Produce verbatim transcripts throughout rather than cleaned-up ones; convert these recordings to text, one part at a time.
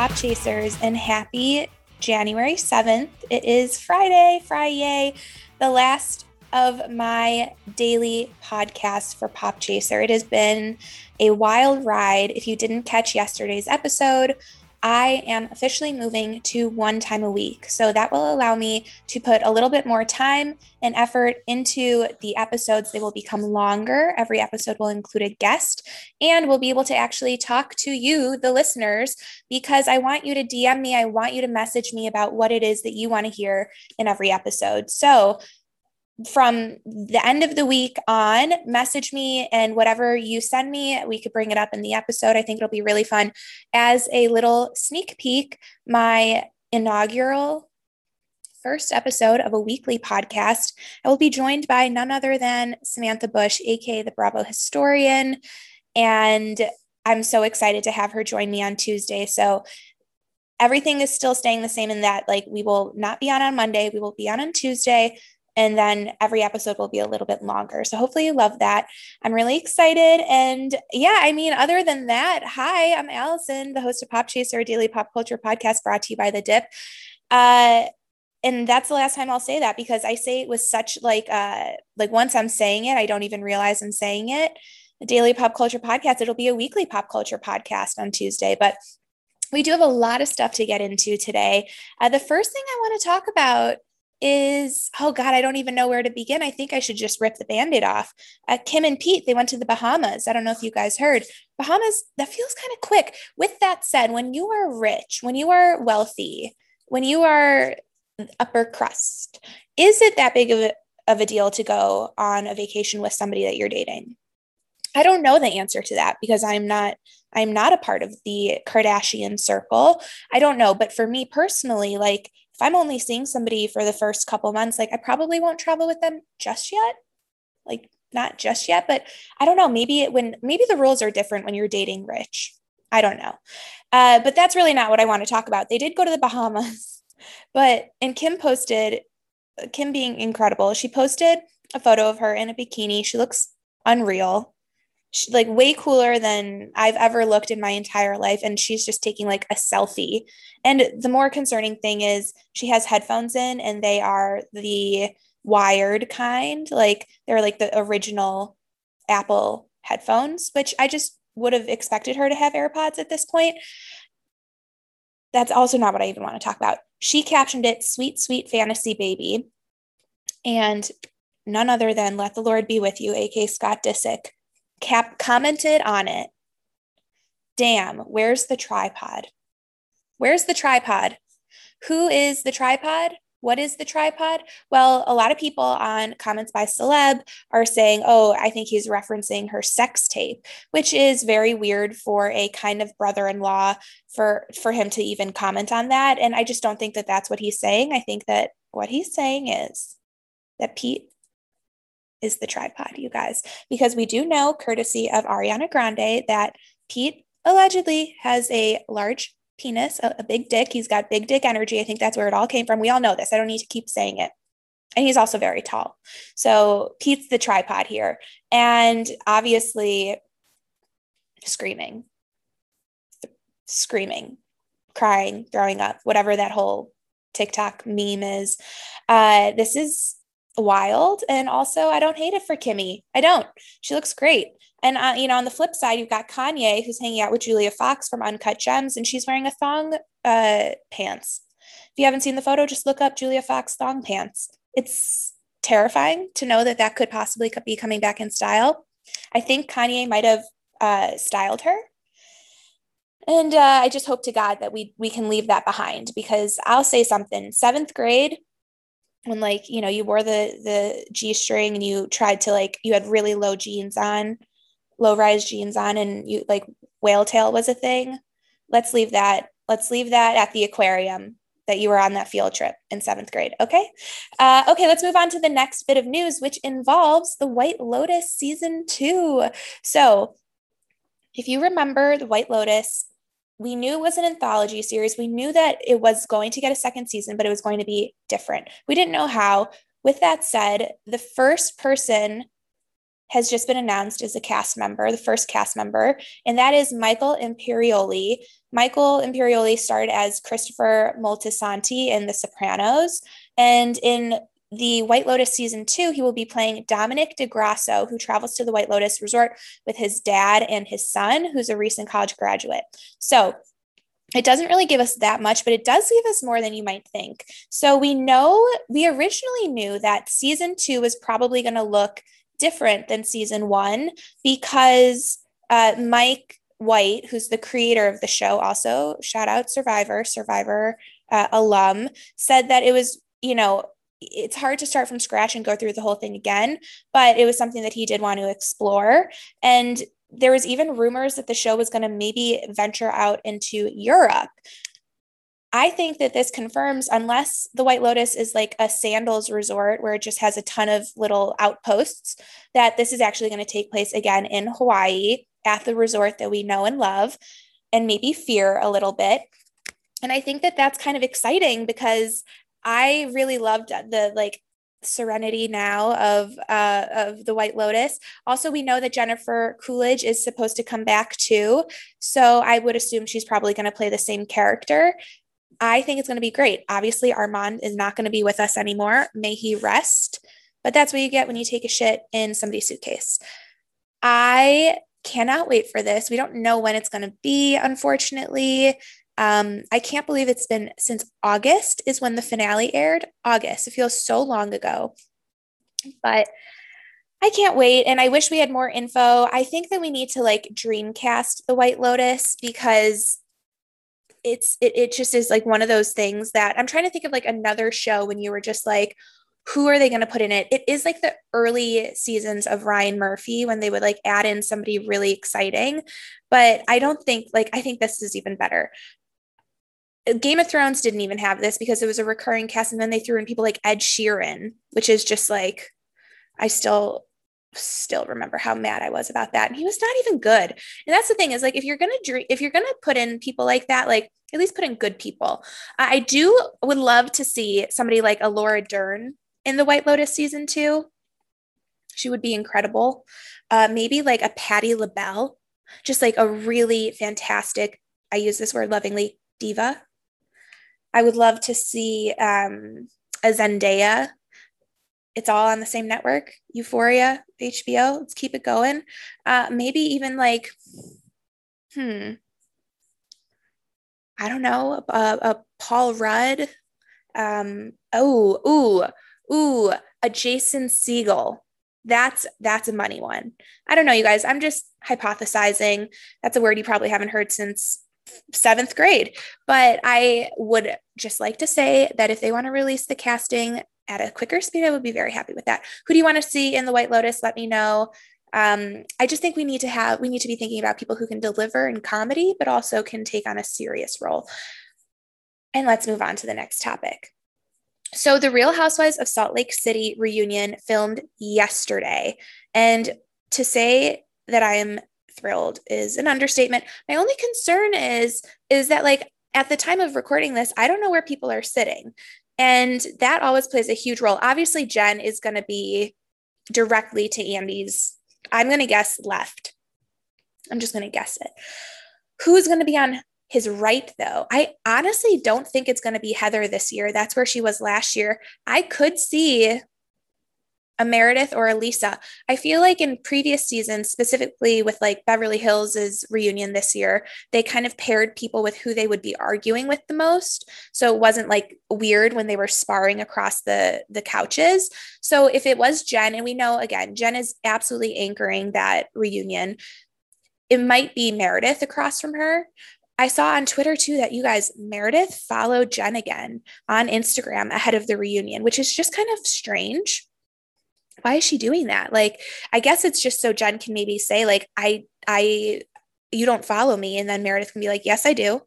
Pop Chasers, and happy January seventh. It is Friday, Friday, the last of my daily podcast for Pop Chaser. It has been a wild ride. If you didn't catch yesterday's episode, I am officially moving to one time a week. So that will allow me to put a little bit more time and effort into the episodes. They will become longer. Every episode will include a guest, and we'll be able to actually talk to you, the listeners, because I want you to D M me. I want you to message me about what it is that you want to hear in every episode. So from the end of the week on, message me, and whatever you send me, we could bring it up in the episode. I think it'll be really fun. As a little sneak peek, my inaugural first episode of a weekly podcast, I will be joined by none other than Samantha Bush, aka the Bravo historian. And I'm so excited to have her join me on Tuesday. So everything is still staying the same in that, like, we will not be on on Monday. We will be on on Tuesday. And then every episode will be a little bit longer. So hopefully you love that. I'm really excited. And yeah, I mean, other than that, hi, I'm Allison, the host of Pop Chaser, a daily pop culture podcast brought to you by The Dip. Uh, and that's the last time I'll say that, because I say it with such like, uh, like once I'm saying it, I don't even realize I'm saying it. The daily pop culture podcast, it'll be a weekly pop culture podcast on Tuesday, but we do have a lot of stuff to get into today. Uh, the first thing I want to talk about is, oh God, I don't even know where to begin. I think I should just rip the Band-Aid off. Uh, Kim and Pete, they went to the Bahamas. I don't know if you guys heard. Bahamas, that feels kind of quick. With that said, when you are rich, when you are wealthy, when you are upper crust, is it that big of a, of a deal to go on a vacation with somebody that you're dating? I don't know the answer to that, because I'm not I'm not a part of the Kardashian circle. I don't know. But for me personally, like, if I'm only seeing somebody for the first couple months, like, I probably won't travel with them just yet. Like, not just yet, but I don't know. Maybe it, when maybe the rules are different when you're dating rich. I don't know. Uh, but that's really not what I want to talk about. They did go to the Bahamas, but, and Kim posted, Kim being incredible, she posted a photo of her in a bikini. She looks unreal. She, like, way cooler than I've ever looked in my entire life. And she's just taking like a selfie. And the more concerning thing is she has headphones in, and they are the wired kind. Like, they're like the original Apple headphones, which I just would have expected her to have AirPods at this point. That's also not what I even want to talk about. She captioned it, "Sweet, sweet fantasy baby." And none other than Let the Lord Be With You, aka Scott Disick, Cap commented on it. Damn, where's the tripod? Where's the tripod? Who is the tripod? What is the tripod? Well, a lot of people on Comments by Celeb are saying, oh, I think he's referencing her sex tape, which is very weird for a kind of brother-in-law for, for him to even comment on that. And I just don't think that that's what he's saying. I think that what he's saying is that Pete is the tripod, you guys, because we do know, courtesy of Ariana Grande, that Pete allegedly has a large penis, a, a big dick. He's got big dick energy. I think that's where it all came from. We all know this. I don't need to keep saying it. And he's also very tall. So Pete's the tripod here. And obviously screaming, screaming, crying, throwing up, whatever that whole TikTok meme is. Uh, this is wild. And also, I don't hate it for Kimmy. I don't. She looks great. And, uh, you know, on the flip side, you've got Kanye, who's hanging out with Julia Fox from Uncut Gems, and she's wearing a thong uh, pants. If you haven't seen the photo, just look up Julia Fox thong pants. It's terrifying to know that that could possibly be coming back in style. I think Kanye might have uh, styled her. And uh, I just hope to God that we we can leave that behind, because I'll say something. Seventh grade, when, like, you know, you wore the the G-string and you tried to, like, you had really low jeans on, low rise jeans on, and you, like, whale tail was a thing. Let's leave that. Let's leave that at the aquarium that you were on that field trip in seventh grade. Okay. Uh, okay. Let's move on to the next bit of news, which involves The White Lotus season two. So if you remember The White Lotus, we knew it was an anthology series. We knew that it was going to get a second season, but it was going to be different. We didn't know how. With that said, the first person has just been announced as a cast member, the first cast member, and that is Michael Imperioli. Michael Imperioli starred as Christopher Moltisanti in The Sopranos, and in the White Lotus season two, he will be playing Dominic DeGrasso, who travels to the White Lotus resort with his dad and his son, who's a recent college graduate. So it doesn't really give us that much, but it does give us more than you might think. So we know, we originally knew that season two was probably going to look different than season one because uh, Mike White, who's the creator of the show, also shout out Survivor, Survivor uh, alum, said that it was, you know, it's hard to start from scratch and go through the whole thing again, but it was something that he did want to explore. And there was even rumors that the show was going to maybe venture out into Europe. I think that this confirms, unless the White Lotus is like a sandals resort where it just has a ton of little outposts, that this is actually going to take place again in Hawaii at the resort that we know and love and maybe fear a little bit. And I think that that's kind of exciting because I really loved the like serenity now of uh, of the White Lotus. Also, we know that Jennifer Coolidge is supposed to come back too. So I would assume she's probably going to play the same character. I think it's going to be great. Obviously, Armand is not going to be with us anymore. May he rest. But that's what you get when you take a shit in somebody's suitcase. I cannot wait for this. We don't know when it's going to be, unfortunately. Um, I can't believe it's been since August is when the finale aired. August. It feels so long ago. But I can't wait. And I wish we had more info. I think that we need to like dreamcast the White Lotus because it's it, it just is like one of those things that I'm trying to think of like another show when you were just like, who are they going to put in it? It is like the early seasons of Ryan Murphy when they would like add in somebody really exciting. But I don't think like, I think this is even better. Game of Thrones didn't even have this because it was a recurring cast. And then they threw in people like Ed Sheeran, which is just like, I still still remember how mad I was about that. And he was not even good. And that's the thing is like, if you're going to dream, if you're going to put in people like that, like at least put in good people. I do would love to see somebody like a Laura Dern in the White Lotus season two. She would be incredible. Uh, maybe like a Patti LaBelle, just like a really fantastic, I use this word lovingly, diva. I would love to see um, a Zendaya. It's all on the same network. Euphoria, H B O. Let's keep it going. Uh, maybe even like, hmm, I don't know, a, a Paul Rudd. Um, oh, ooh, ooh, a Jason Segel. That's that's a money one. I don't know, you guys. I'm just hypothesizing. That's a word you probably haven't heard since seventh grade. But I would just like to say that if they want to release the casting at a quicker speed, I would be very happy with that. Who do you want to see in the White Lotus? Let me know. Um, I just think we need to have, we need to be thinking about people who can deliver in comedy, but also can take on a serious role. And let's move on to the next topic. So the Real Housewives of Salt Lake City reunion filmed yesterday. And to say that I am thrilled is an understatement. My only concern is, is that like at the time of recording this, I don't know where people are sitting. And that always plays a huge role. Obviously, Jen is going to be directly to Andy's, I'm going to guess left. I'm just going to guess it. Who's going to be on his right, though? I honestly don't think it's going to be Heather this year. That's where she was last year. I could see a Meredith or a Lisa. I feel like in previous seasons, specifically with like Beverly Hills' reunion this year, they kind of paired people with who they would be arguing with the most. So it wasn't like weird when they were sparring across the, the couches. So if it was Jen, and we know, again, Jen is absolutely anchoring that reunion, it might be Meredith across from her. I saw on Twitter too that you guys, Meredith followed Jen again on Instagram ahead of the reunion, which is just kind of strange. Why is she doing that? Like, I guess it's just so Jen can maybe say like, I, I, you don't follow me. And then Meredith can be like, yes, I do.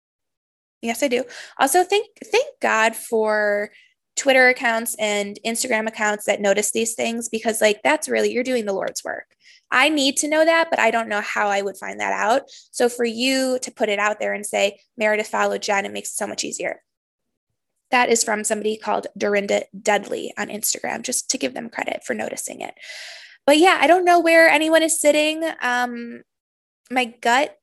Yes, I do. Also, thank, thank God for Twitter accounts and Instagram accounts that notice these things, because like, that's really, you're doing the Lord's work. I need to know that, but I don't know how I would find that out. So for you to put it out there and say, Meredith followed Jen, it makes it so much easier. That is from somebody called Dorinda Dudley on Instagram, just to give them credit for noticing it. But yeah, I don't know where anyone is sitting. Um, my gut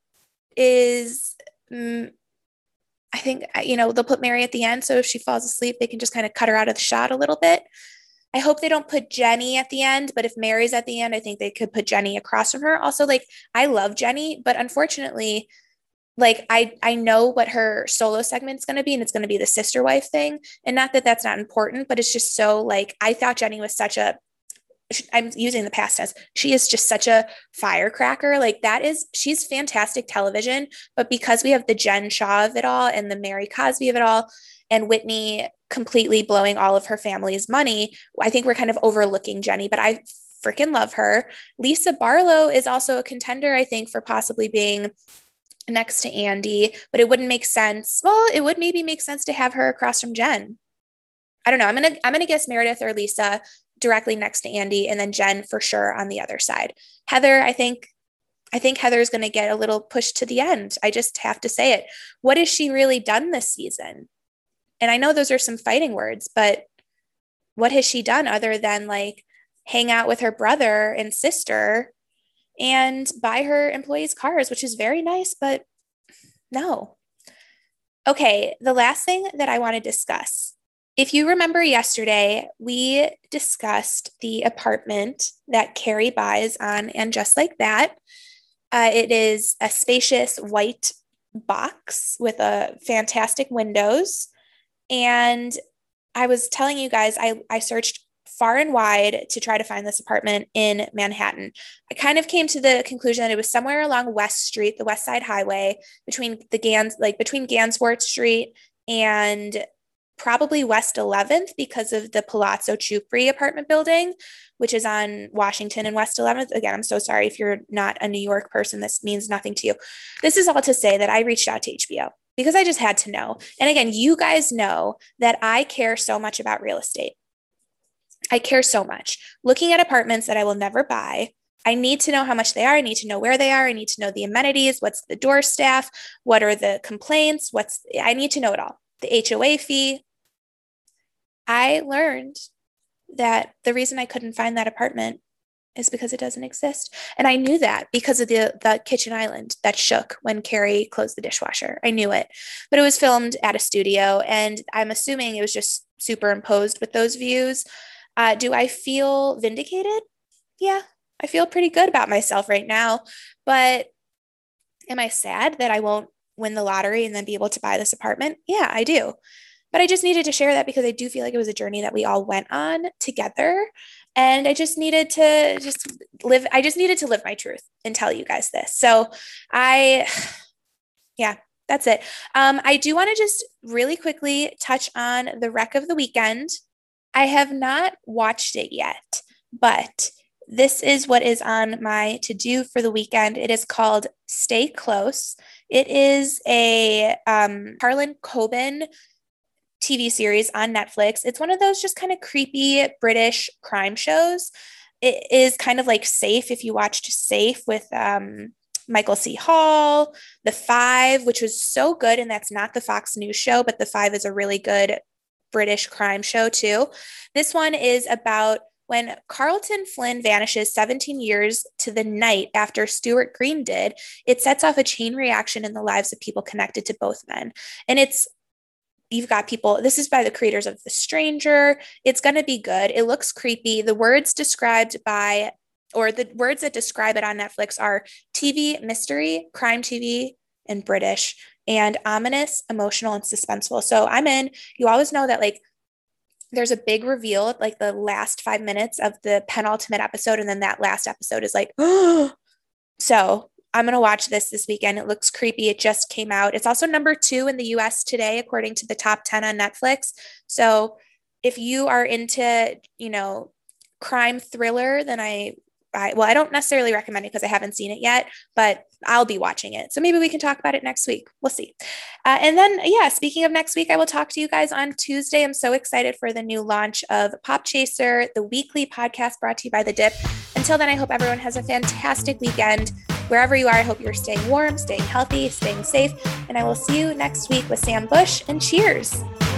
is, mm, I think, you know, they'll put Mary at the end. So if she falls asleep, they can just kind of cut her out of the shot a little bit. I hope they don't put Jenny at the end, but if Mary's at the end, I think they could put Jenny across from her. Also, like, I love Jenny, but unfortunately, like I I know what her solo segment's going to be, and it's going to be the sister wife thing. And not that that's not important, but it's just so like I thought Jenny was such a I'm using the past tense. She is just such a firecracker. Like that is, she's fantastic television. But because we have the Jen Shah of it all and the Mary Cosby of it all, and Whitney completely blowing all of her family's money, I think we're kind of overlooking Jenny. But I freaking love her. Lisa Barlow is also a contender, I think, for possibly being next to Andy. But it wouldn't make sense. Well, it would maybe make sense to have her across from Jen. I don't know. I'm gonna I'm gonna guess Meredith or Lisa directly next to Andy, and then Jen for sure on the other side. Heather, I think, I think Heather's going to get a little push to the end. I just have to say it. What has she really done this season? And I know those are some fighting words, but what has she done other than like hang out with her brother and sister and buy her employees' cars, which is very nice, but no. Okay, the last thing that I want to discuss. If you remember yesterday, we discussed the apartment that Carrie buys on And Just Like That. Uh, it is a spacious white box with a fantastic windows. And I was telling you guys, I, I searched far and wide to try to find this apartment in Manhattan. I kind of came to the conclusion that it was somewhere along West Street, the West Side Highway, between the Gans, like between Gansevoort Street and probably West eleventh because of the Palazzo Chupri apartment building, which is on Washington and West eleventh. Again, I'm so sorry if you're not a New York person. This means nothing to you. This is all to say that I reached out to H B O because I just had to know. And again, you guys know that I care so much about real estate. I care so much. Looking at apartments that I will never buy, I need to know how much they are. I need to know where they are. I need to know the amenities. What's the door staff? What are the complaints? What's I need to know it all. The H O A fee. I learned that the reason I couldn't find that apartment is because it doesn't exist. And I knew that because of the, the kitchen island that shook when Carrie closed the dishwasher. I knew it, but it was filmed at a studio, and I'm assuming it was just superimposed with those views. Uh, do I feel vindicated? Yeah, I feel pretty good about myself right now, but am I sad that I won't win the lottery and then be able to buy this apartment? Yeah, I do. But I just needed to share that because I do feel like it was a journey that we all went on together. And I just needed to just live, I just needed to live my truth and tell you guys this. So I, yeah, that's it. Um, I do want to just really quickly touch on the Wreck of the Weekend. I have not watched it yet, but this is what is on my to-do for the weekend. It is called Stay Close. It is a um, Harlan Coben T V series on Netflix. It's one of those just kind of creepy British crime shows. It is kind of like Safe, if you watched Safe with um, Michael C. Hall, The Five, which was so good. And that's not the Fox News show, but The Five is a really good British crime show too. This one is about when Carlton Flynn vanishes seventeen years to the night after Stuart Green did. It sets off a chain reaction in the lives of people connected to both men. And it's You've got people, this is by the creators of The Stranger. It's going to be good. It looks creepy. The words described by, or the words that describe it on Netflix are T V mystery, crime T V, and British, and ominous, emotional, and suspenseful. So I'm in. You always know that like there's a big reveal, like the last five minutes of the penultimate episode. And then that last episode is like, oh, so I'm going to watch this this weekend. It looks creepy. It just came out. It's also number two in the U S today, according to the top ten on Netflix. So if you are into, you know, crime thriller, then I, I well, I don't necessarily recommend it because I haven't seen it yet, but I'll be watching it. So maybe we can talk about it next week. We'll see. Uh, and then, yeah, speaking of next week, I will talk to you guys on Tuesday. I'm so excited for the new launch of Pop Chaser, the weekly podcast brought to you by The Dip. Until then, I hope everyone has a fantastic weekend. Wherever you are, I hope you're staying warm, staying healthy, staying safe, and I will see you next week with Sam Bush, and cheers.